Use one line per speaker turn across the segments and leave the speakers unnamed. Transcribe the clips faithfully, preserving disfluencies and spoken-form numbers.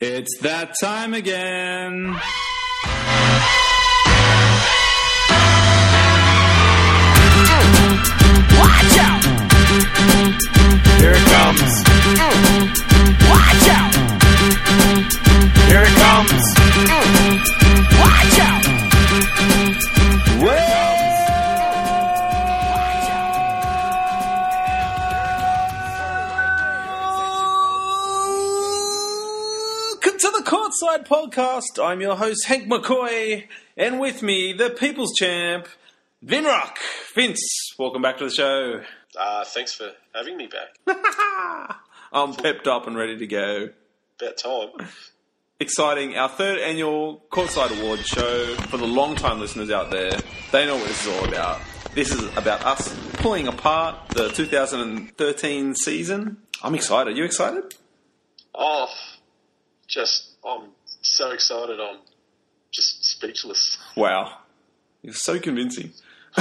It's that time again.
Watch out!
Here it comes.
Watch out!
Here it comes.
Watch out!
Welcome to the Courtside Podcast. I'm your host, Hank McCoy, and with me, the People's Champ, Vinrock. Vince, welcome back to the show.
Uh, thanks for having me back.
I'm pepped up and ready to go.
About time.
Exciting. Our third annual Courtside Award show. For the long-time listeners out there, they know what this is all about. This is about us pulling apart the two thousand thirteen season. I'm excited. You excited?
Oh, just, I'm so excited. I'm just speechless.
Wow. You're so convincing.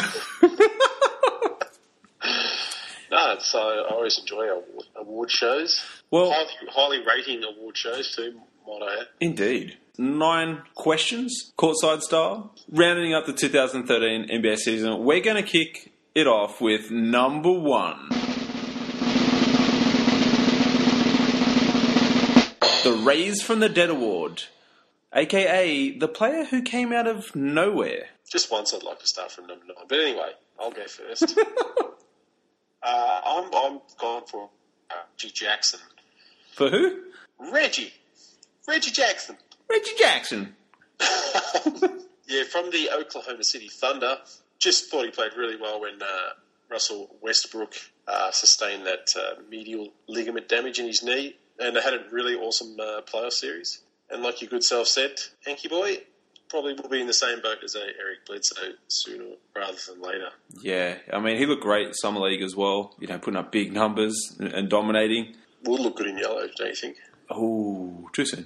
No, so I always enjoy award, award shows.
Well,
highly, highly rating award shows too, might I add.
Indeed. Nine questions, courtside style. Rounding up the two thousand thirteen N B A season, we're going to kick it off with number one. The Raise from the Dead Award, a k a the player who came out of nowhere.
Just once I'd like to start from number nine. But anyway, I'll go first. uh, I'm, I'm gone for uh, Reggie Jackson.
For who?
Reggie. Reggie Jackson.
Reggie Jackson.
Yeah, from the Oklahoma City Thunder. Just thought he played really well when uh, Russell Westbrook uh, sustained that uh, medial ligament damage in his knee. And they had a really awesome uh, playoff series. And like your good self said, Hanky Boy probably will be in the same boat as uh, Eric Bledsoe sooner rather than later.
Yeah, I mean, he looked great in Summer League as well. You know, putting up big numbers and, and dominating.
Will look good in yellow, don't you think?
Oh, too soon.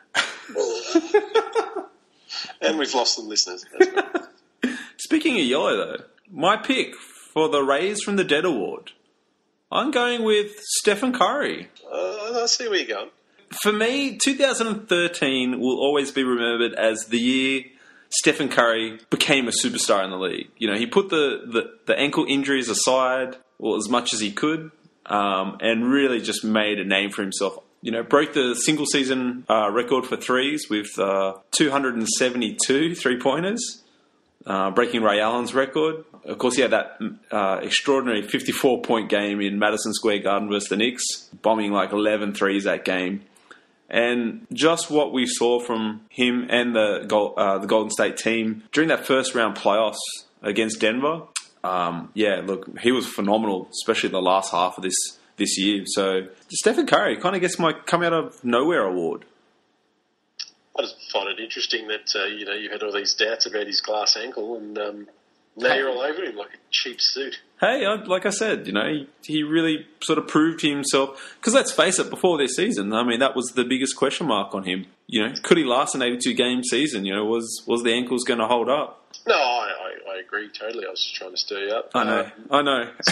And we've lost some listeners.
Speaking of yellow, though, my pick for the Raise from the Dead Award, I'm going with Stephen Curry.
Uh, I see where you're going.
For me, two thousand thirteen will always be remembered as the year Stephen Curry became a superstar in the league. You know, he put the, the, the ankle injuries aside, well, as much as he could, um, and really just made a name for himself. You know, broke the single-season uh, record for threes with uh, two hundred seventy-two three-pointers, uh, breaking Ray Allen's record. Of course, he had that uh, extraordinary fifty-four point game in Madison Square Garden versus the Knicks, bombing like eleven threes that game. And just what we saw from him and the Gold, uh, the Golden State team during that first round playoffs against Denver, um, yeah, look, he was phenomenal, especially the last half of this this year. So Stephen Curry kind of gets my come out of nowhere award.
I just find it interesting that uh, you know you had all these doubts about his glass ankle, and um, now you're all over him like a cheap suit.
Hey, I, like I said, you know, he, he really sort of proved to himself. Because let's face it, before this season, I mean, that was the biggest question mark on him. You know, could he last an eighty-two game season? You know, was was the ankles going to hold up?
No, I, I, I agree totally. I was just trying to stir you up.
I know,
um,
I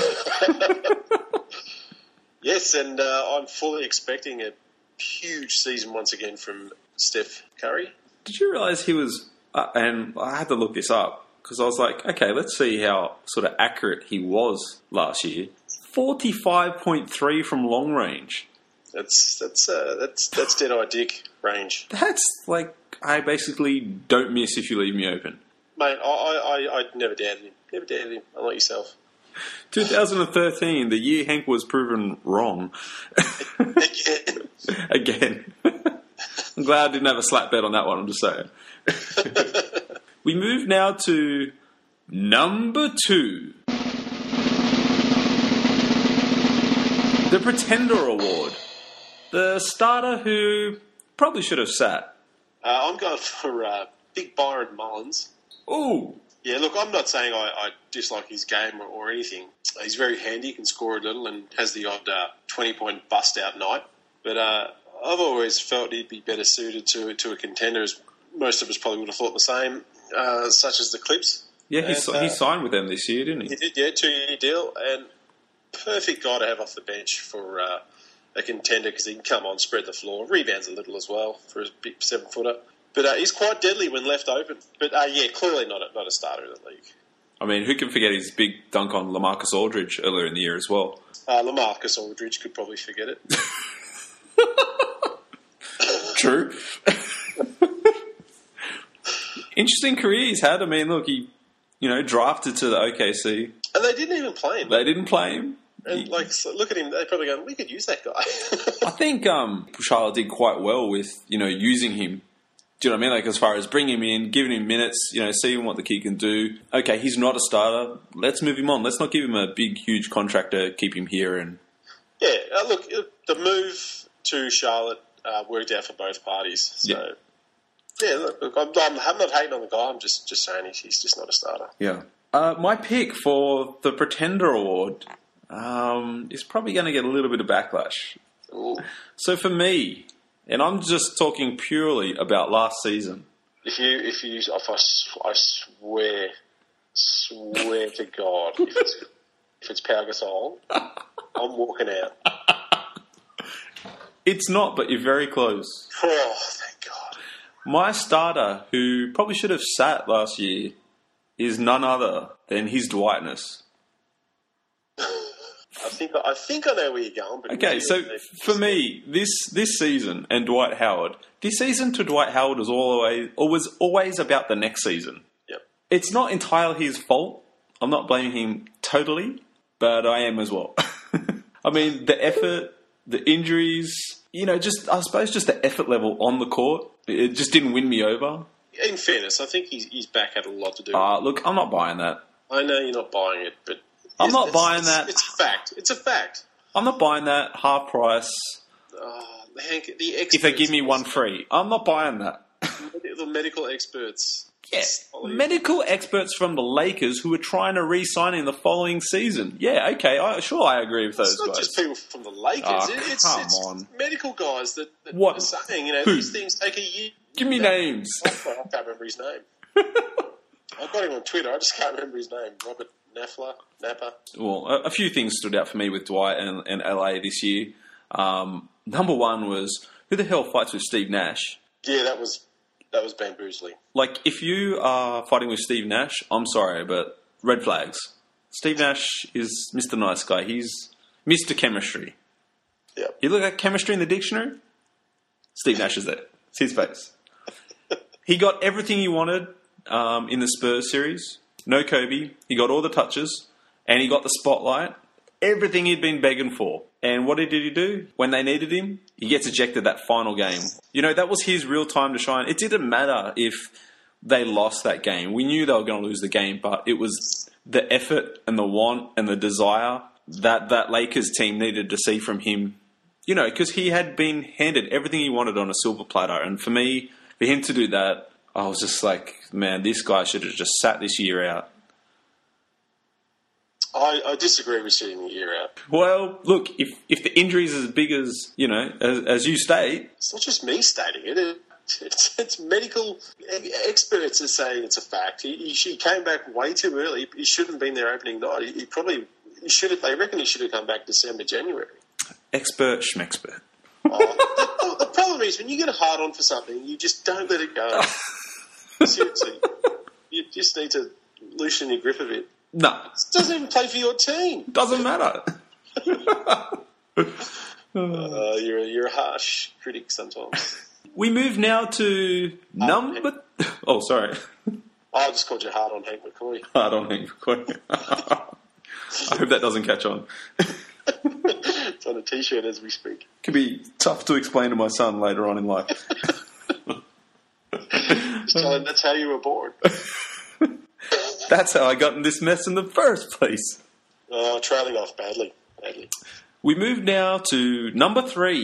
know.
Yes, and uh, I'm fully expecting a huge season once again from Steph Curry.
Did you realise he was, uh, and I had to look this up, because I was like, okay, let's see how sort of accurate he was last year. forty-five point three from long range.
That's that's uh, that's that's dead eye dick range.
That's like, I basically don't miss if you leave me open.
Mate, I I, I, I never doubted him. Never doubted him. Unlike yourself.
twenty thirteen, the year Hank was proven wrong.
Again.
Again. I'm glad I didn't have a slap bet on that one, I'm just saying. We move now to number two. The Pretender Award. The starter who probably should have sat.
Uh, I'm going for uh, Big Byron Mullins.
Ooh.
Yeah, look, I'm not saying I, I dislike his game or, or anything. He's very handy, can score a little, and has the odd uh, twenty-point bust-out night. But uh, I've always felt he'd be better suited to to a contender, as most of us probably would have thought the same, uh, such as the Clips.
Yeah, he,
and,
uh,
uh,
he signed with them this year, didn't he?
He did, yeah, two-year deal, and perfect guy to have off the bench for uh, a contender because he can come on, spread the floor, rebounds a little as well for a big seven footer. But uh, he's quite deadly when left open. But uh, yeah, clearly not a, not a starter in the league.
I mean, who can forget his big dunk on LaMarcus Aldridge earlier in the year as well?
Uh, LaMarcus Aldridge could probably forget it.
True. Interesting career he's had. I mean, look, he, you know, drafted to the O K C.
And they didn't even play him.
They didn't play him.
And, like, so look at him. They're probably going, we could use that guy.
I think um, Charlotte did quite well with, you know, using him. Do you know what I mean? Like, as far as bringing him in, giving him minutes, you know, seeing what the kid can do. Okay, he's not a starter. Let's move him on. Let's not give him a big, huge contract to keep him here. And
yeah, uh, look, the move to Charlotte uh, worked out for both parties. So,
yeah,
yeah look, look I'm, I'm, I'm not hating on the guy. I'm just, just saying he's, he's just not a starter.
Yeah. Uh, my pick for the Pretender Award um, is probably going to get a little bit of backlash.
Ooh.
So for me, and I'm just talking purely about last season.
If you, if you, if I, I swear, swear to God, if it's, if it's Pau Gasol, I'm walking out.
It's not, but you're very close.
Oh, thank God.
My starter, who probably should have sat last year, is none other than his Dwightness.
I think I think I know where you're going. But
Okay, so for me, this this season and Dwight Howard, this season to Dwight Howard was always or was always about the next season.
Yep.
It's not entirely his fault. I'm not blaming him totally, but I am as well. I mean, the effort, the injuries, you know, just I suppose just the effort level on the court, it just didn't win me over.
In fairness, I think his, his back had a lot to do with
Uh, look, I'm not buying that.
I know you're not buying it, but...
I'm
it's,
not
it's,
buying
it's,
that.
It's a fact. It's a fact.
I'm not buying that half price
Oh, Hank, the experts...
if they give me one free. I'm not buying that.
The medical experts...
Yeah, medical experts from the Lakers who were trying to re-sign in the following season. Yeah, okay, I, sure, I agree with those
It's not
guys.
just people from the Lakers.
Oh,
It- it's,
come
it's
on.
medical guys that, that
What?
are saying, you know,
Who?
these things take a year.
Give me
Yeah.
names.
I can't remember his name. I've got him on Twitter. I just can't remember his name. Robert Nafla, Napa.
Well, a, a few things stood out for me with Dwight and, and L A this year. Um, number one was, who the hell fights with Steve Nash?
Yeah, that was that was bamboozling.
Like, if you are fighting with Steve Nash, I'm sorry, but red flags. Steve Nash is Mister Nice Guy. He's Mister Chemistry.
Yeah.
You look at chemistry in the dictionary, Steve Nash is there. It's his face. He got everything he wanted um, in the Spurs series. No Kobe. He got all the touches, and he got the spotlight. Everything he'd been begging for. And what did he do? When they needed him, he gets ejected that final game. You know, that was his real time to shine. It didn't matter if they lost that game. We knew they were going to lose the game, but it was the effort and the want and the desire that that Lakers team needed to see from him. You know, because he had been handed everything he wanted on a silver platter. And for me, for him to do that, I was just like, man, this guy should have just sat this year out.
I, I disagree with sitting the year out.
Well, look, if if the injury is as big as, you know, as, as you state...
It's not just me stating it. it it's, it's medical experts are saying it's a fact. He, he, he came back way too early. He shouldn't have been there opening night. He, he probably... He should have, they reckon he should have come back December, January.
Expert schmexpert.
Oh, the, the problem is, when you get a hard on for something, you just don't let it go. Seriously. You just need to loosen your grip of it.
No.
It doesn't even play for your team.
Doesn't matter.
Uh, you're, a, you're a harsh critic sometimes.
We move now to number... Oh, sorry.
I just called you hard on Hank McCoy.
Hard on Hank McCoy. I hope that doesn't catch on.
It's on a T-shirt as we speak.
Could be tough to explain to my son later on in life.
Just tell him that's how you were born.
That's how I got in this mess in the first place.
Uh, trailing off badly. Badly.
We move now to number three.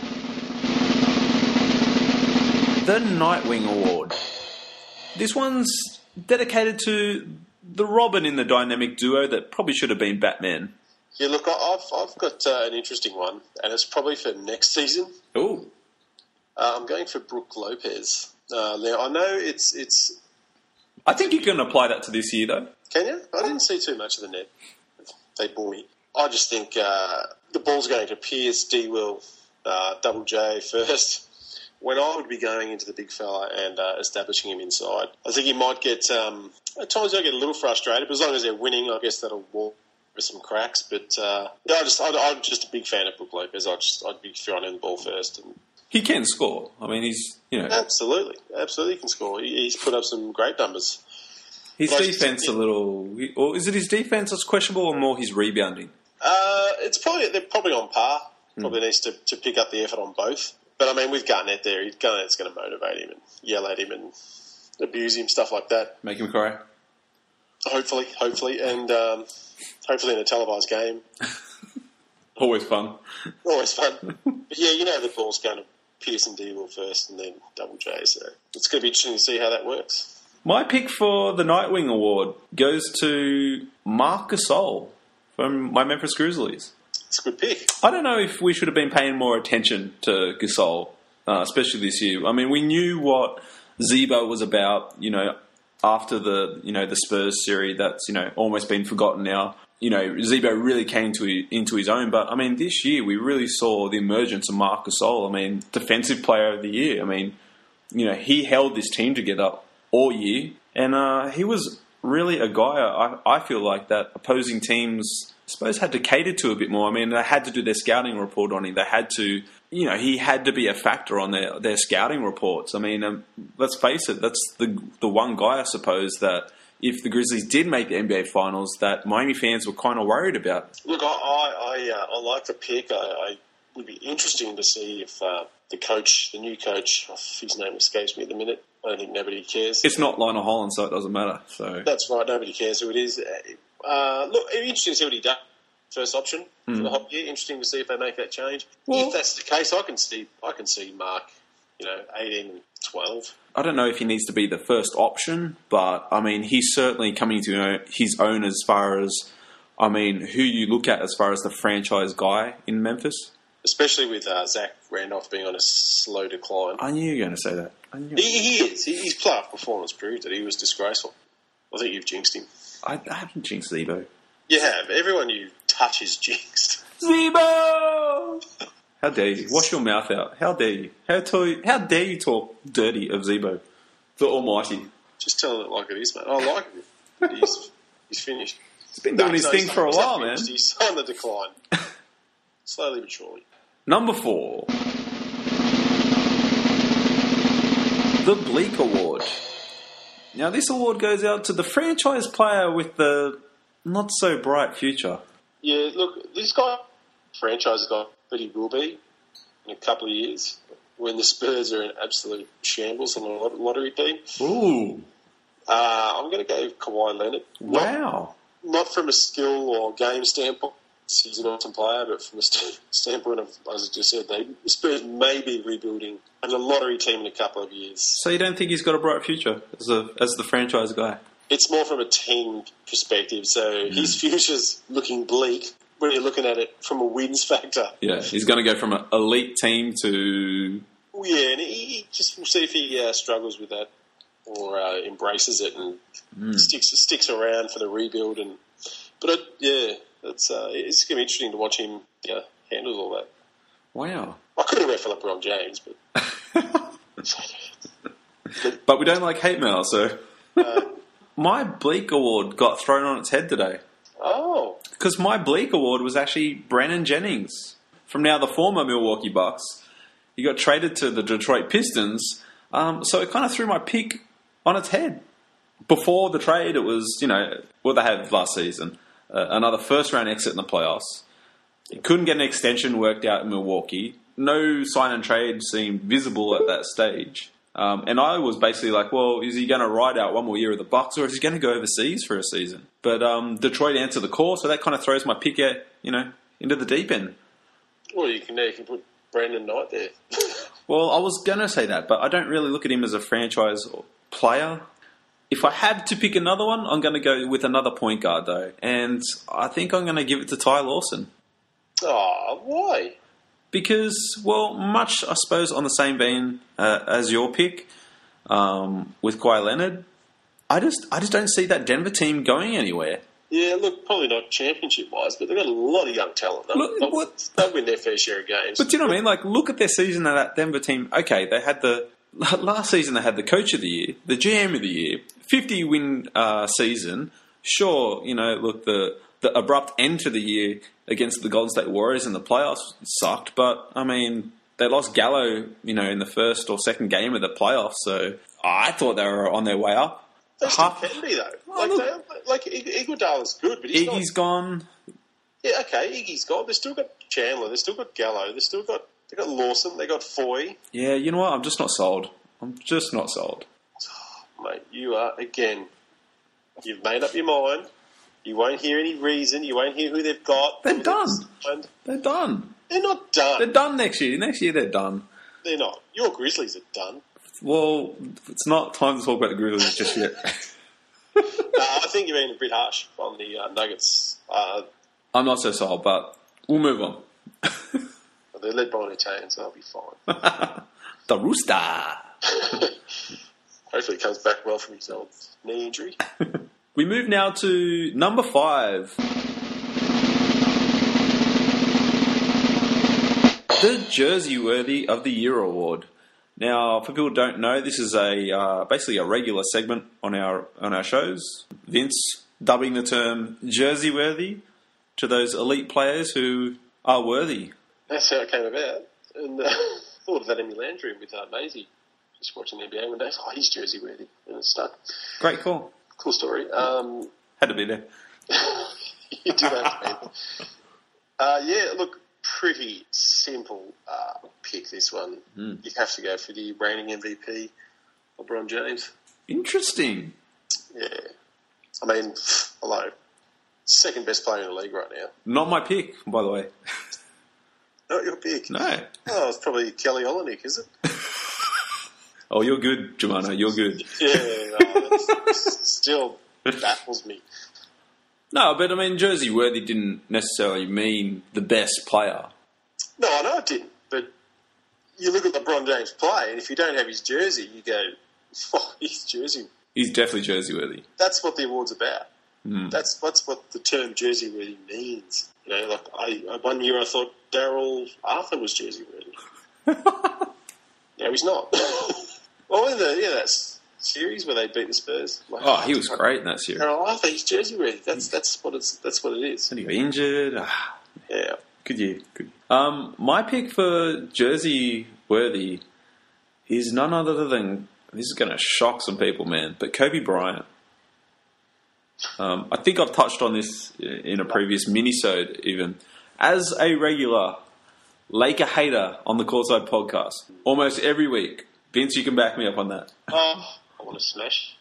The Nightwing Award. This one's dedicated to the Robin in the dynamic duo that probably should have been Batman.
Yeah, look, I've I've got uh, an interesting one, and it's probably for next season.
Oh.
Uh, I'm going for Brooke Lopez. Uh, now, I know it's it's...
I think you can apply that to this year, though.
Can you? I didn't see too much of the net. They bore me. I just think uh, the ball's going to Pearce, D-Will, uh, Double J first. When I would be going into the big fella and uh, establishing him inside, I think he might get, um, at times he'll get a little frustrated, but as long as they're winning, I guess that'll walk with some cracks. But uh, yeah, I just, I, I'm just a big fan of Brook Lopez. I just, I'd be throwing in the ball first. And
He can score. I mean, he's, you know...
Absolutely. Absolutely can score. He, he's put up some great numbers.
His
Like,
defence a little... Or is it his defence that's questionable or more his rebounding?
Uh, it's probably, they're probably on par. Probably needs to, to pick up the effort on both. But, I mean, with Garnett there, Garnett's going to motivate him and yell at him and abuse him, stuff like that.
Make him cry?
Hopefully, hopefully. And um, hopefully in a televised game.
Always fun.
Always fun. But, yeah, you know the ball's going to Pearce and D-Will first and then Double J. So it's going to be interesting to see how that works.
My pick for the Nightwing Award goes to Marc Gasol from my Memphis Grizzlies.
It's a good pick.
I don't know if we should have been paying more attention to Gasol, uh, especially this year. I mean, we knew what Z-Bo was about, you know, after the, you know, the Spurs series that's, you know, almost been forgotten now. You know, Z-Bo really came to into his own. But, I mean, this year we really saw the emergence of Marc Gasol. I mean, Defensive Player of the Year. I mean, you know, he held this team together all year. And uh, he was really a guy, I, I feel like, that opposing teams... I suppose had to cater to a bit more. I mean, they had to do their scouting report on him. They had to, you know, he had to be a factor on their, their scouting reports. I mean, um, let's face it, that's the the one guy, I suppose, that if the Grizzlies did make the N B A Finals, that Miami fans were kind of worried about.
Look, I I, I, uh, I like the pick. I, I would be interesting to see if uh, the coach, the new coach, oh, his name escapes me at the minute. I don't think nobody cares.
It's not Lionel Holland, so it doesn't matter. So
that's right. Nobody cares who it is. Uh, look, it'd be interesting to see what he does. First option mm. for the whole year. Interesting to see if they make that change. Well, if that's the case, I can see I can see Mark, you know, eighteen and twelve.
I don't know if he needs to be the first option, but I mean, he's certainly coming to, you know, his own as far as, I mean, who you look at as far as the franchise guy in Memphis.
Especially with uh, Zach Randolph being on a slow decline.
I knew you were going to say that. I knew
he, he is. His playoff performance proved that he was disgraceful. I think you've jinxed him.
I, I haven't jinxed Z-Bo.
You have. Everyone you touch is jinxed.
Z-Bo! How dare you? Wash your mouth out. How dare you? How, to, how dare you talk dirty of Z-Bo? The Almighty.
Just telling it like it is, mate. I like it. But he's, he's finished.
He's been doing
no,
his
no,
thing for a while, man.
He's on the decline. Slowly but surely.
Number four. The Bleak Award. Now, this award goes out to the franchise player with the not-so-bright future.
Yeah, look, this guy, franchise guy, but he will be in a couple of years when the Spurs are in absolute shambles on the lottery team.
Ooh.
Uh, I'm going to go Kawhi Leonard.
Wow.
Not, not from a skill or game standpoint. He's an awesome player, but from a st- standpoint of, as I just said, they, the Spurs may be rebuilding and a lottery team in a couple of years.
So you don't think he's got a bright future as a as the franchise guy?
It's more from a team perspective. So mm. his future's looking bleak when you're looking at it from a wins factor.
Yeah, he's going to go from an elite team to...
Yeah, and he, he just we'll see if he uh, struggles with that or uh, embraces it and mm. sticks sticks around for the rebuild. And But, uh, yeah... It's uh, it's going to be interesting to watch him yeah, handle all that.
Wow.
I could have went for LeBron James, but...
but we don't like hate mail, so... Uh, my Bleak Award got thrown on its head today.
Oh.
Because my Bleak Award was actually Brandon Jennings. From now the former Milwaukee Bucks. He got traded to the Detroit Pistons. Um, so it kind of threw my pick on its head. Before the trade, it was, you know, what they had last season. Uh, another first-round exit in the playoffs. He couldn't get an extension worked out in Milwaukee. No sign and trade seemed visible at that stage. Um, and I was basically like, well, is he going to ride out one more year of the Bucks, or is he going to go overseas for a season? But um, Detroit answered the call, so that kind of throws my pick out, you know, into the deep end.
Well, you can, you can put Brandon Knight there.
Well, I was going to say that, but I don't really look at him as a franchise player. If I had to pick another one, I'm going to go with another point guard, though. And I think I'm going to give it to Ty Lawson.
Oh, why?
Because, well, much, I suppose, on the same vein uh, as your pick um, with Kawhi Leonard, I just I just don't see that Denver team going anywhere.
Yeah, look, probably not championship-wise, but they've got a lot of young talent. They'll,
Look,
they'll,
what-
they'll win their fair share of games.
But do you know what I mean? Like, look at their season of that Denver team. Okay, they had the last season. They had the coach of the year, the G M of the year, fifty win uh, season. Sure, you know, look the the abrupt end to the year against the Golden State Warriors in the playoffs sucked. But I mean, they lost Gallo, you know, in the first or second game of the playoffs. So I thought they were on their way up.
They still
Half-
can be, though.
Oh,
Like,
look.
they, like Ig- Iguodala's good, but he's not...
Iggy's gone.
Yeah, okay, Iggy's got. They've still got Chandler. They've still got Gallo. They've still got. They got Lawson. They got Foy.
Yeah, you know what? I'm just not sold. I'm just not sold.
Mate, you are again. You've made up your mind. You won't hear any reason. You won't hear who they've got.
They're
who
done.
they've signed.
They're done.
They're not done.
They're done next year. Next year they're done.
They're not. Your Grizzlies are done.
Well, it's not time to talk about the Grizzlies just yet.
No, I think you're being a bit harsh on the uh, Nuggets. Uh,
I'm not so sold, but we'll move on.
they're led by an Italian, so they'll be fine.
The Rooster.
Hopefully, he comes back well from his old knee injury.
We move now to number five. The Jersey Worthy of the Year award. Now, for people who don't know, this is a uh, basically a regular segment on our on our shows. Vince dubbing the term Jersey Worthy to those elite players who are worthy.
That's how it came about. And uh, thought of that in my lounge room with uh, Maisie. Just watching the N B A one day. Oh, he's Jersey worthy. And it stuck.
Great call.
Cool story. Um,
Had to be there.
you do have to be. Uh, yeah, look, pretty simple uh, pick, this one.
Mm.
You have to go for the reigning M V P, LeBron James.
Interesting.
Yeah. I mean, hello. Second best player in the league right now.
Not my pick, by the way.
Not your pick.
No.
Oh, it's probably Kelly Olynyk, is it?
Oh, you're good, Jemana. You're good.
Yeah, no, that's, still baffles me.
No, but I mean, Jersey Worthy didn't necessarily mean the best player.
No, I know it didn't. But you look at LeBron James play, and if you don't have his jersey, you go, oh, his jersey.
He's definitely Jersey Worthy.
That's what the award's about.
Mm.
That's that's what the term Jersey worthy means. You know, like I one year I thought Daryl Arthur was Jersey worthy. No, he's not. Well, in the yeah, that series where they beat the Spurs. Like,
Oh, he was great in that series.
Daryl Arthur, he's Jersey worthy. That's that's what it's that's what it is.
And he got injured. Ah,
Yeah.
good year. Good. Um, my pick for Jersey Worthy is none other than, this is going to shock some people, man, but Kobe Bryant. Um, I think I've touched on this in a previous mini-sode even. As a regular Laker hater on the Courtside podcast, almost every week, Vince, you can back me up on that.
Oh, I want to smash.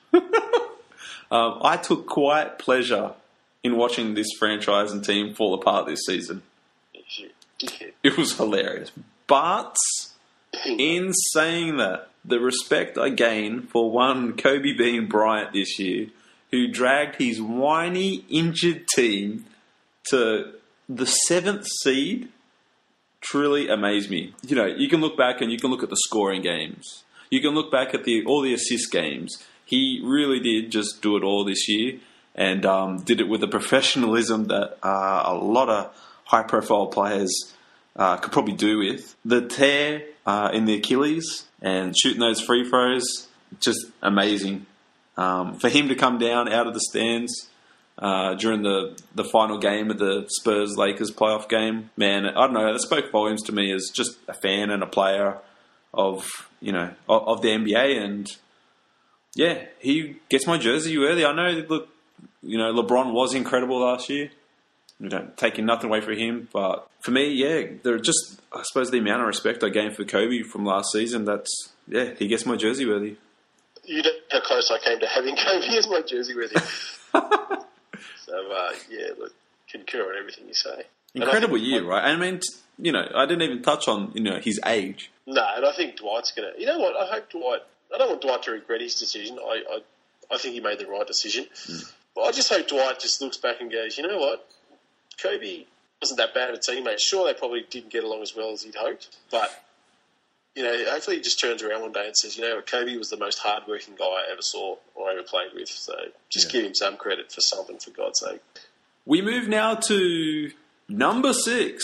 Um, I took quite pleasure in watching this franchise and team fall apart this season.
You dickhead.
It was hilarious. But in saying that, the respect I gain for one Kobe Bean Bryant this year, who dragged his whiny, injured team to the seventh seed, truly amazed me. You know, you can look back and you can look at the scoring games. You can look back at the all the assist games. He really did just do it all this year, and um, did it with a professionalism that uh, a lot of high-profile players uh, could probably do with. The tear uh, in the Achilles and shooting those free throws, just amazing. Um, for him to come down out of the stands uh, during the, the final game of the Spurs-Lakers playoff game, man, I don't know, that spoke volumes to me as just a fan and a player of, you know, of, of the N B A. And yeah, he gets my jersey worthy. I know, look, you know, LeBron was incredible last year. We don't taking nothing away from him, but for me, yeah, they're just, I suppose, the amount of respect I gained for Kobe from last season. That's, yeah, he gets my jersey worthy.
You know how close I came to having Kobe as my Jersey worthy. So, uh, yeah, look, concur on everything you say.
Incredible
think,
year, right? I mean, you know, I didn't even touch on, you know, his age.
No, and I think Dwight's going to... You know what? I hope Dwight... I don't want Dwight to regret his decision. I I, I think he made the right decision. Mm. But I just hope Dwight just looks back and goes, you know what? Kobe wasn't that bad a teammate. Sure, they probably didn't get along as well as he'd hoped, but you know, hopefully he just turns around one day and says, you know what, Kobe was the most hardworking guy I ever saw or ever played with. So just
Yeah.
give him some credit for something, for God's sake.
We move now to number six.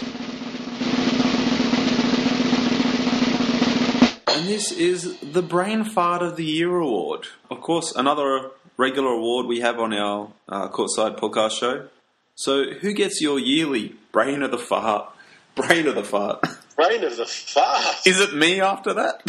And this is the Brain Fart of the Year award. Of course, another regular award we have on our uh, Courtside podcast show. So who gets your yearly Brain of the Fart? Brain of the Fart.
Brain of the fart.
Is it me after that?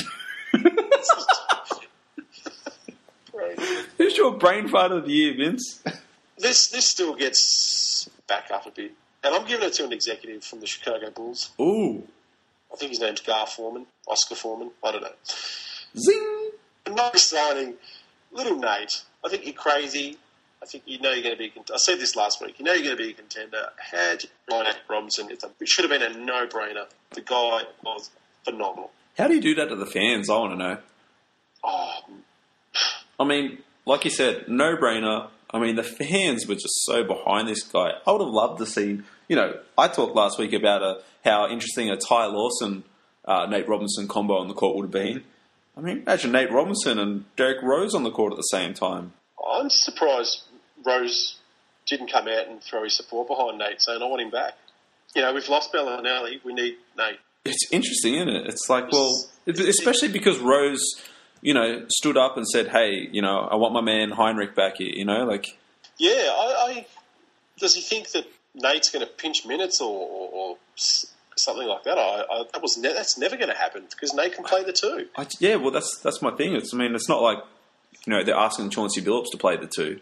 Brain.
Who's your Brain Fart of the Year, Vince?
This this still gets back up a bit. And I'm giving it to an executive from the Chicago Bulls.
Ooh.
I think his name's Gar Foreman, Oscar Foreman. I don't know.
Zing!
Nice signing. Little Nate. I think you're crazy. I think you know you're going to be a contender. I said this last week. You know you're going to be a contender. Had Nate Robinson. It should have been a no-brainer. The guy was phenomenal.
How do you do that to the fans? I want to know.
Oh,
I mean, like you said, no-brainer. I mean, the fans were just so behind this guy. I would have loved to see, you know, I talked last week about a, how interesting a Ty Lawson, uh, Nate Robinson combo on the court would have been. I mean, imagine Nate Robinson and Derek Rose on the court at the same time.
I'm surprised Rose didn't come out and throw his support behind Nate, saying, I want him back. You know, we've lost Bellinelli. We need Nate.
It's interesting, isn't it? It's like, well, especially because Rose, you know, stood up and said, hey, you know, I want my man Heinrich back here, you know, like...
Yeah, I, I does he think that Nate's going to pinch minutes or, or, or something like that? I, I that was ne- that's never going to happen because Nate can play the two.
I, yeah, well, that's that's my thing. It's, I mean, it's not like, you know, they're asking Chauncey Billups to play the two.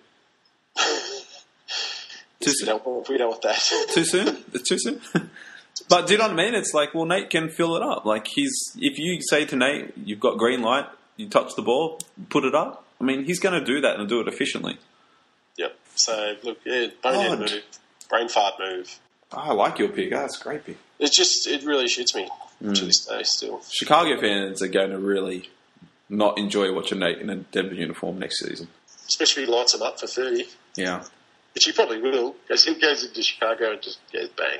Too
we,
soon?
don't want, we don't want that.
Too soon? Too soon? But do you know what I mean? It's like, well, Nate can fill it up. Like, he's if you say to Nate, you've got green light, you touch the ball, put it up. I mean, he's going to do that and do it efficiently.
Yep. So, look, yeah, bonehead
Odd.
move, brain fart move.
Oh, I like your pick. Oh, that's a great pick.
It just, it really shoots me
Mm.
to this day still.
Chicago fans are going to really not enjoy watching Nate in a Denver uniform next season.
Especially if he lights him up for thirty,
Yeah.
which he probably will, because he goes into Chicago and just goes bang.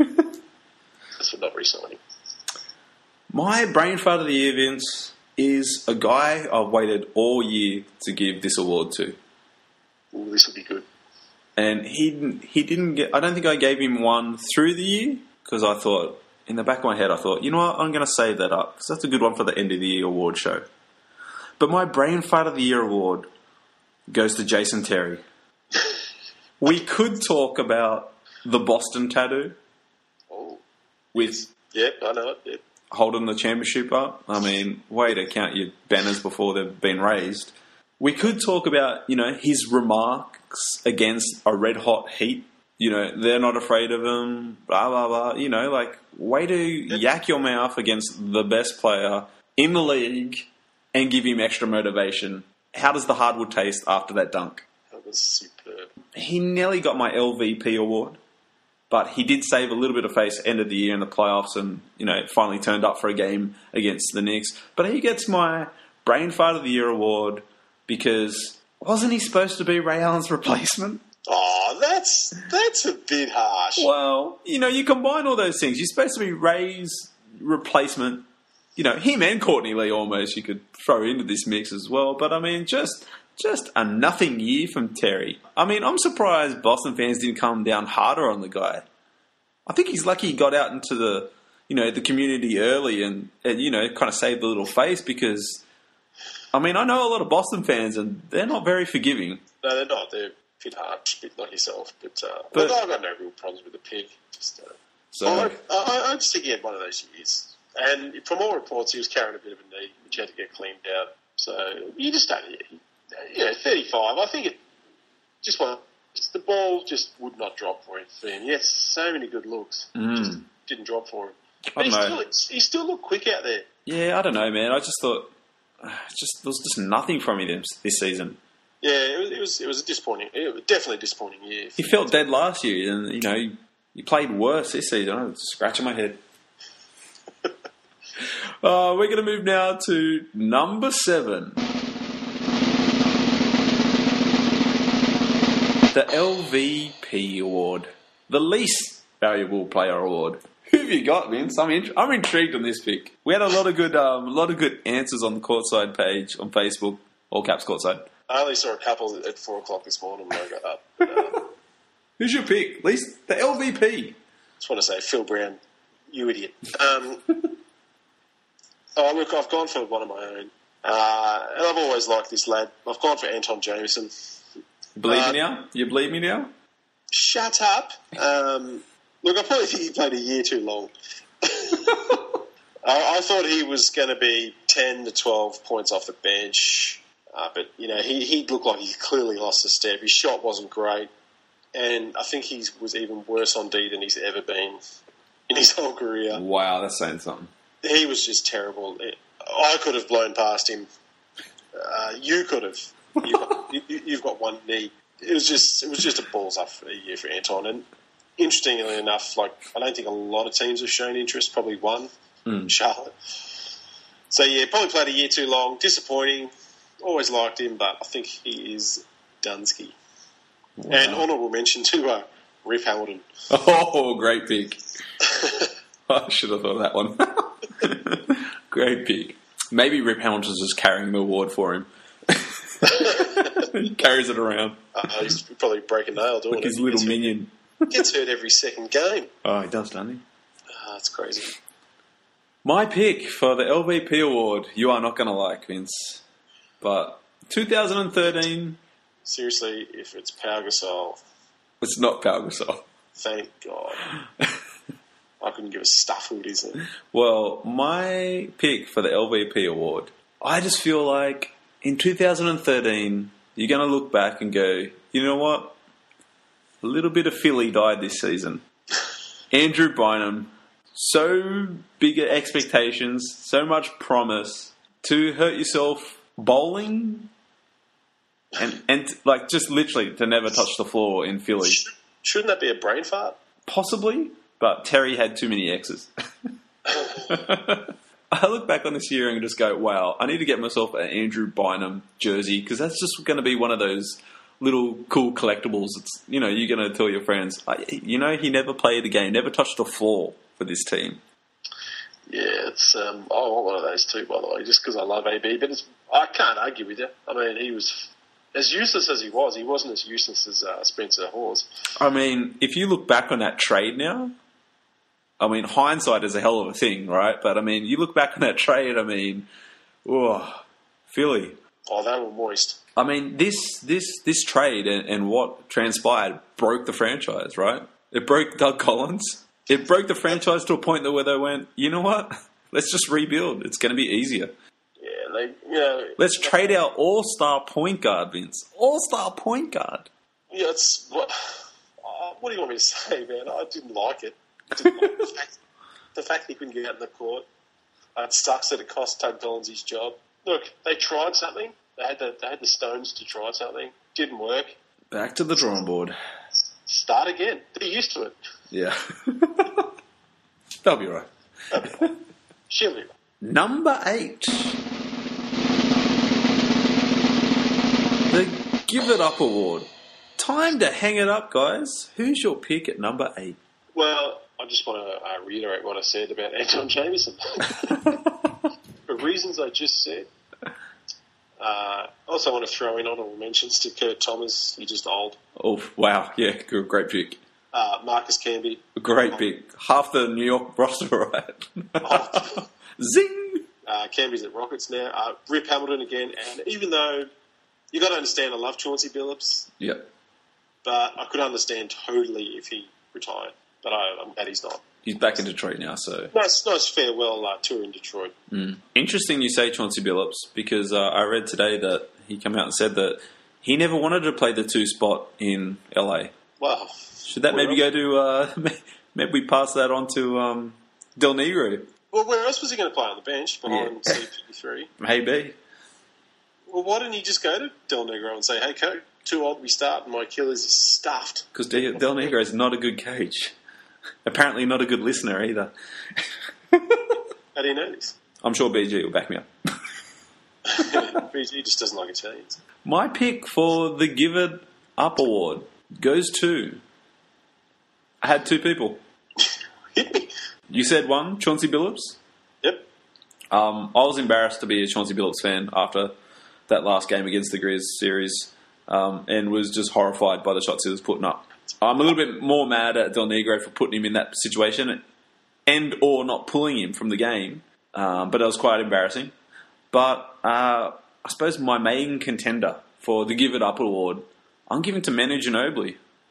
That's for not re-signing.
My brain fart of the year, Vince, is a guy I've waited all year to give this award to.
Ooh, this will be good.
And he he didn't get... I don't think I gave him one through the year, because I thought, in the back of my head, I thought, you know what, I'm going to save that up, because that's a good one for the end of the year award show. But my brain fart of the year award goes to Jason Terry. We could talk about the Boston tattoo
Oh,
with
yep, I know it. Yep.
holding the championship up. I mean, way to count your banners before they've been raised. We could talk about, you know, his remarks against a red-hot Heat. You know, they're not afraid of him, blah, blah, blah. You know, like, way to yak your mouth against the best player in the league and give him extra motivation. How does the hardwood taste after that dunk?
That was superb.
He nearly got my L V P award, but he did save a little bit of face end of the year in the playoffs and, you know, finally turned up for a game against the Knicks. But he gets my Brain Fart of the Year award because wasn't he supposed to be Ray Allen's replacement?
Oh, that's that's a bit harsh.
Well, you know, you combine all those things. You're supposed to be Ray's replacement. You know, him and Courtney Lee almost you could throw into this mix as well. But, I mean, just... Just a nothing year from Terry. I mean, I'm surprised Boston fans didn't come down harder on the guy. I think he's lucky he got out into the, you know, the community early and, and you know, kind of saved the little face because, I mean, I know a lot of Boston fans and they're not very forgiving.
No, they're not. They're a bit harsh, a bit like yourself. But, uh,
But-
well, I've got no real problems with the pig. Just, uh,
So,
I, I, I just think he had one of those years. And from all reports, he was carrying a bit of a knee, which had to get cleaned out. So you just don't... You know, thirty-five, I think it just one, just the ball just would not drop for him. For him. He had so many good looks.
Mm.
Just didn't drop for him.
I
But he
don't
still,
know.
he still looked quick out there.
yeah, I don't know, man. I just thought, uh, just there was just nothing from him this, this season.
Yeah, it was, it was it was a disappointing, it was definitely a disappointing year.
He felt dead last year and, you know, he, he played worse this season. I'm scratching my head. uh, we're going to move now to number seven. The L V P award, the least valuable player award. Who have you got, Vince? I'm in, I'm intrigued on this pick. We had a lot of good um, a lot of good answers on the Courtside page on Facebook, all caps Courtside.
I only saw a couple at four o'clock this morning when I got up. Uh,
Who's your pick? At least the L V P.
just want to say, Phil Brown, you idiot. Um, oh, look, I've gone for one of my own. Uh, and I've always liked this lad. I've gone for Anton Jameson.
Believe
Uh,
me now? You believe me now?
Shut up. Um, look, I probably think he played a year too long. I, I thought he was going to be ten to twelve points off the bench. Uh, but, you know, he, he looked like he clearly lost a step. His shot wasn't great. And I think he was even worse on D than he's ever been in his whole career.
Wow, that's saying something.
He was just terrible. I could have blown past him. Uh, you could have. You've got, you, you've got one knee. It was just it was just a balls up for a year for Anton. And interestingly enough, like I don't think a lot of teams have shown interest. Probably one,
Mm.
Charlotte. So yeah, probably played a year too long. Disappointing. Always liked him, but I think he is Dunsky.
Wow.
And honourable mention to uh, Rip Hamilton.
Oh, great pick. I should have thought of that one. Great pick. Maybe Rip Hamilton's just carrying the award for him. He carries it around
Uh, he's probably breaking nail doing
like
it.
his little
Gets hurt-
minion.
Gets hurt every second game.
Oh, he does, doesn't he?
Ah, that's crazy.
My pick for the L V P award, you are not going to like, Vince. But twenty thirteen,
Seriously, if it's Pau Gasol,
it's not Pau Gasol.
thank God. I couldn't give a stuff who it is. Then.
Well, my pick for the L V P award, I just feel like in two thousand thirteen, you're going to look back and go, you know what? A little bit of Philly died this season. Andrew Bynum, so bigger expectations, so much promise to hurt yourself bowling and, and like just literally to never touch the floor in Philly.
Sh- Shouldn't that be a brain fart?
Possibly, but Terry had too many X's. I look back on this year and just go, wow, I need to get myself an Andrew Bynum jersey because that's just going to be one of those little cool collectibles. It's, you know, you're going to tell your friends, I, you know, he never played a game, never touched the floor for this team.
Yeah, it's. Um, I want one of those too, by the way, just because I love A B. But it's, I can't argue with you. I mean, he was as useless as he was. He wasn't as useless as uh, Spencer Hawes.
I mean, if you look back on that trade now, I mean, hindsight is a hell of a thing, right? But I mean, you look back on that trade, I mean, oh, Philly.
Oh, they were moist.
I mean, this this this trade and, and what transpired broke the franchise, right? It broke Doug Collins. It broke the franchise to a point that where they went, you know what? Let's just rebuild. It's going to be easier.
Yeah, they. You know.
Let's trade our all-star point guard, Vince. All-star point guard.
Yeah, it's. What, uh, what do you want me to say, man? I didn't like it. Didn't like the, fact, the fact he couldn't get out in the court. Uh, it sucks that it cost Doug Collins his job. Look, they tried something. They had the they had the stones to try something. Didn't work.
Back to the drawing board.
Start again. They're used to it.
Yeah. They'll be right.
She'll be right.
Number eight. The Give It Up Award. Time to hang it up, guys. Who's your pick at number eight?
Well, I just want to uh, reiterate what I said about Anton Jameson. For reasons I just said. Uh, also want to throw in honourable mentions to Kurt Thomas. He's just old.
Oh, wow. Yeah, good, great pick.
Uh, Marcus Camby.
Great pick. Half the New York roster, right?
Oh.
Zing!
Uh, Camby's at Rockets now. Uh, Rip Hamilton again. And even though you got to understand, I love Chauncey Billups,
Yep.
but I could understand totally if he retired. But I, I'm glad he's not.
He's back in Detroit now, so...
Nice, nice farewell uh, tour in Detroit.
Mm. Interesting you say Chauncey Billups, because uh, I read today that he came out and said that he never wanted to play the two spot in L A.
Wow.
Should that
Where
maybe
else?
go to... Uh, maybe we pass that on to um, Del Negro?
Well, where else was he going to play on the bench behind
Yeah.
C fifty-three?
Maybe.
Well, why didn't he just go to Del Negro and say, hey, coach, too old to be starting, my Achilles is stuffed.
Because Del Negro is not a good coach. Apparently not a good listener either.
How do you know this?
I'm sure B G will back me up.
B G just doesn't like Italians.
My pick for the Give It Up Award goes to... I had two people.
Hit me.
You said one, Chauncey Billups.
Yep.
Um, I was embarrassed to be a Chauncey Billups fan after that last game against the Grizz series, um, and was just horrified by the shots he was putting up. I'm a little bit more mad at Del Negro for putting him in that situation and or not pulling him from the game, um, but it was quite embarrassing. But uh, I suppose my main contender for the Give It Up award, I'm giving to Manu Ginobili.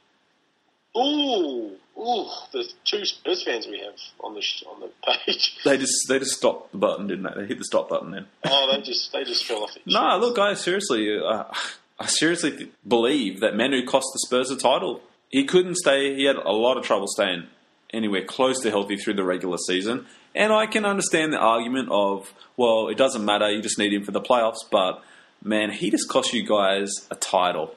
Ooh, ooh, the two Spurs fans we have on the sh- on the page.
They just they just stopped the button, didn't they? They hit the stop button then.
Oh, they just they just fell off it.
No, look, I seriously, uh, I seriously th- believe that Manu cost the Spurs a title. He couldn't stay. He had a lot of trouble staying anywhere close to healthy through the regular season. And I can understand the argument of, well, it doesn't matter. You just need him for the playoffs. But, man, he just cost you guys a title.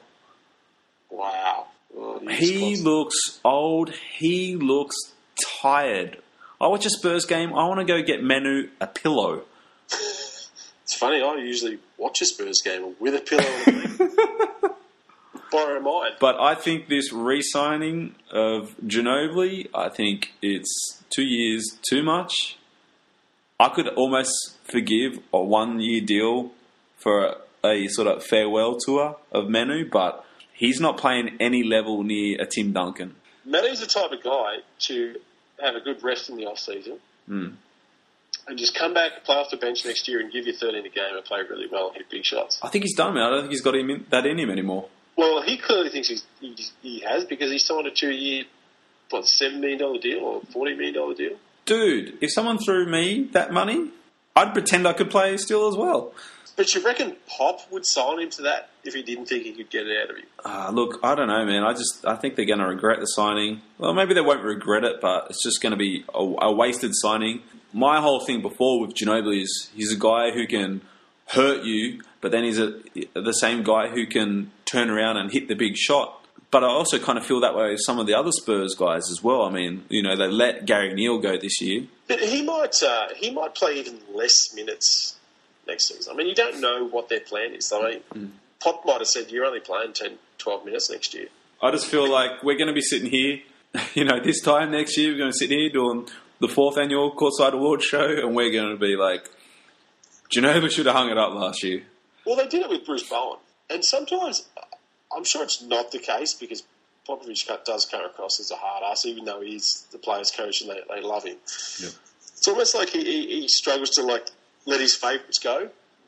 Wow. Oh,
he
cost-
looks old. He looks tired. I watch a Spurs game. I want to go get Manu a pillow.
It's funny. I usually watch a Spurs game with a pillow. Borrow mine.
But I think this re-signing of Ginobili, I think it's two years too much. I could almost forgive a one-year deal for a, a sort of farewell tour of Manu, but he's not playing any level near a Tim Duncan.
Manu's the type of guy to have a good rest in the off-season
Mm.
and just come back, play off the bench next year and give you thirteen a game and play really well and hit big shots.
I think he's done, man. I don't think he's got him in, that in him anymore.
Well, he clearly thinks he's, he, he has because he signed a two-year, what, seven million dollars deal or forty million dollars deal?
Dude, if someone threw me that money, I'd pretend I could play still as well.
But you reckon Pop would sign him to that if he didn't think he could get it out of him?
Uh, look, I don't know, man. I just I think they're going to regret the signing. Well, maybe they won't regret it, but it's just going to be a, a wasted signing. My whole thing before with Ginobili is he's a guy who can hurt you, but then he's a, the same guy who can turn around and hit the big shot. But I also kind of feel that way with some of the other Spurs guys as well. I mean, you know, they let Gary Neal go this year.
But he might uh, he might play even less minutes next season. I mean, you don't know what their plan is. I mean, mm. Pop might have said you're only playing ten, twelve minutes next year.
I just feel like we're going to be sitting here, you know, this time next year, we're going to sit here doing the fourth annual Courtside Awards show, and we're going to be like, Ginobili should have hung it up last year.
Well, they did it with Bruce Bowen. And sometimes, I'm sure it's not the case because Popovich does come across as a hard ass, even though he's the players' coach and they, they love him.
Yep.
It's almost like he, he, he struggles to like let his favourites go.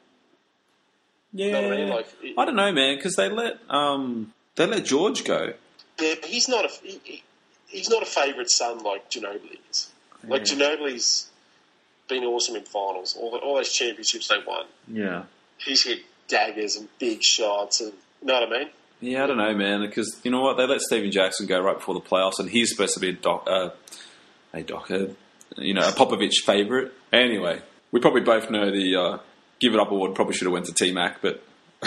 Yeah,
you know what I mean? Like, it,
I don't know, man, because they let um they let George go.
Yeah, but he's not a he, he, he's not a favourite son like Ginobili is. Yeah. Like Ginobili's been awesome in finals, all, all those championships they won.
Yeah,
he's hit daggers and big shots, and you know what I mean?
Yeah, I don't know, man, because you know what? They let Steven Jackson go right before the playoffs, and he's supposed to be a doc, uh, a docker, you know, a Popovich favourite. Anyway, we probably both know the uh, Give It Up award probably should have went to T-Mac, but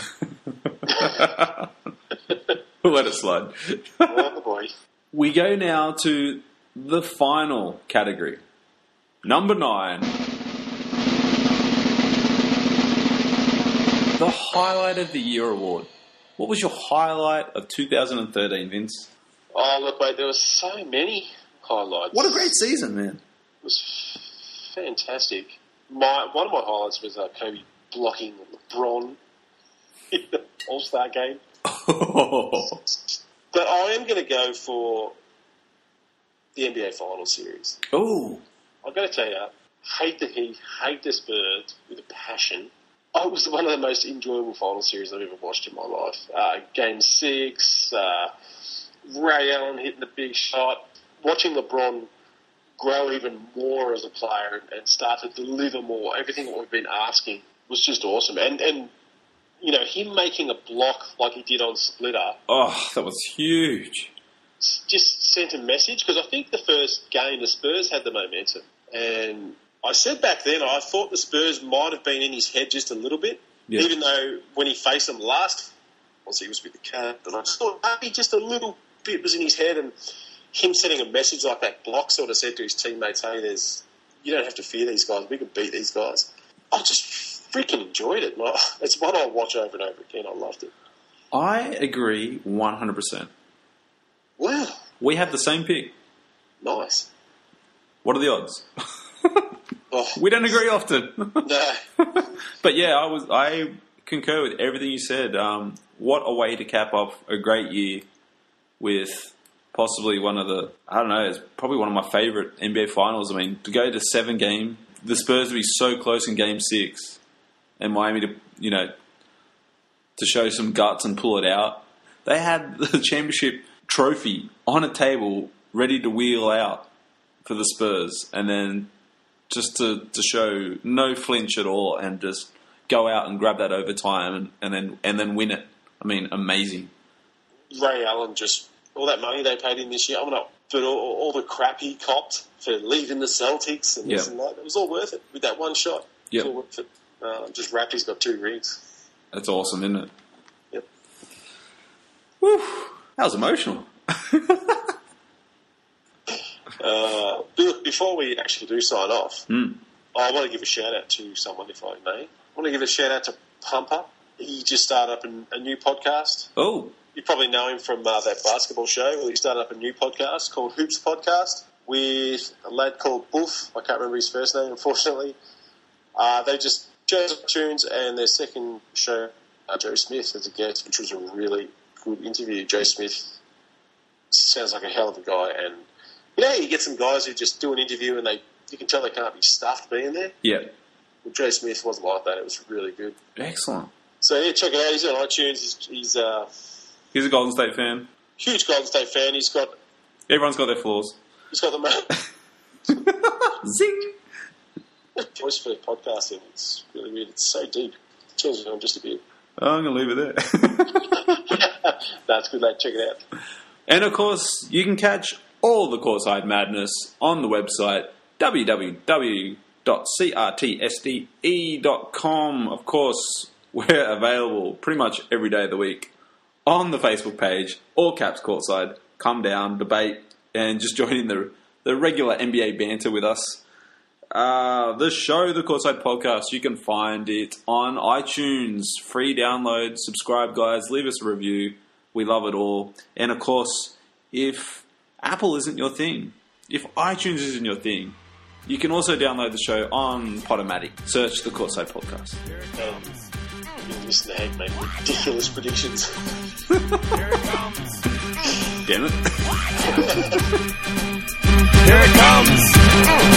we'll let it slide.
Oh, boy.
We go now to the final category. Number nine. The Highlight of the Year award. What was your highlight of two thousand thirteen, Vince?
Oh, look, mate, there were so many highlights.
What a great season, man.
It was fantastic. My One of my highlights was uh, Kobe blocking LeBron in the All-Star game.
Oh.
But I am going to go for the N B A Finals series.
Oh.
I've got to tell you, hate the Heat, hate the Spurs with a passion. Oh, it was one of the most enjoyable final series I've ever watched in my life. Uh, game six, uh, Ray Allen hitting the big shot, watching LeBron grow even more as a player and, and start to deliver more. Everything that we've been asking was just awesome. And, and you know, him making a block like he did on Splitter.
Oh, that was huge.
Just sent a message, because I think the first game, the Spurs had the momentum. And I said back then, I thought the Spurs might have been in his head just a little bit, yeah. Even though when he faced them last, once he was with the Cavs, I just thought maybe just a little bit was in his head, and him sending a message like that block sort of said to his teammates, hey, there's, you don't have to fear these guys, we can beat these guys. I just freaking enjoyed it. It's one I'll watch over and over again. I loved it.
I agree one hundred percent.
Wow.
We have the same pick.
Nice.
What are the odds?
Oh,
We don't agree often.
no.
But yeah, I was I concur with everything you said. Um, what a way to cap off a great year with possibly one of the, I don't know, it's probably one of my favourite N B A finals. I mean, to go to seven game, the Spurs to be so close in game six, and Miami to, you know, to show some guts and pull it out. They had the championship trophy on a table ready to wheel out for the Spurs, and then just to, to show no flinch at all and just go out and grab that overtime and, and then and then win it. I mean, amazing.
Ray Allen, just all that money they paid him this year, I'm not, but all, all the crap he copped for leaving the Celtics and this
Yep.
and that, it was all worth it with that one shot. It
Yep.
was all worth it. Uh, just Raptors got two rings.
That's awesome, isn't it?
Yep.
Woo, that was emotional.
Uh, look, before we actually do sign off,
Mm.
I want to give a shout out to someone, if I may. I want to give a shout out to Pumper. He just started up an, a new podcast.
Oh,
You probably know him from uh, that basketball show. Well, he started up a new podcast called Hoops Podcast with a lad called Boof. I can't remember his first name, unfortunately. Uh, they just chose tunes, and their second show, uh, Joe Smith as a guest, which was a really good interview. Joe Smith sounds like a hell of a guy, and you know, you get some guys who just do an interview and they you can tell they can't be stuffed being there.
yeah.
Well, Joe Smith wasn't like that. It was really good.
Excellent.
So yeah, check it out. He's on iTunes. He's, he's a
He's a Golden State fan.
huge Golden State fan. He's got
Everyone's got their flaws.
he's got the most
Zing!
voice for podcasting. It's really weird. It's so deep. It turns me on just a bit.
Oh, I'm going to leave it there.
That's good, lad. Check it out.
And of course, you can catch all the Courtside Madness on the website w w w dot c r t s d e dot com. Of course, we're available pretty much every day of the week on the Facebook page, all caps Courtside. Come down, debate, and just join in the, the regular N B A banter with us. Uh, the show, the Courtside Podcast, you can find it on iTunes. Free download. Subscribe, guys. Leave us a review. We love it all. And of course, if Apple isn't your thing, if iTunes isn't your thing, you can also download the show on Podomatic. Search the Courtside Podcast.
Um, you listen to Hank make ridiculous predictions.
Damn it.
Here it comes.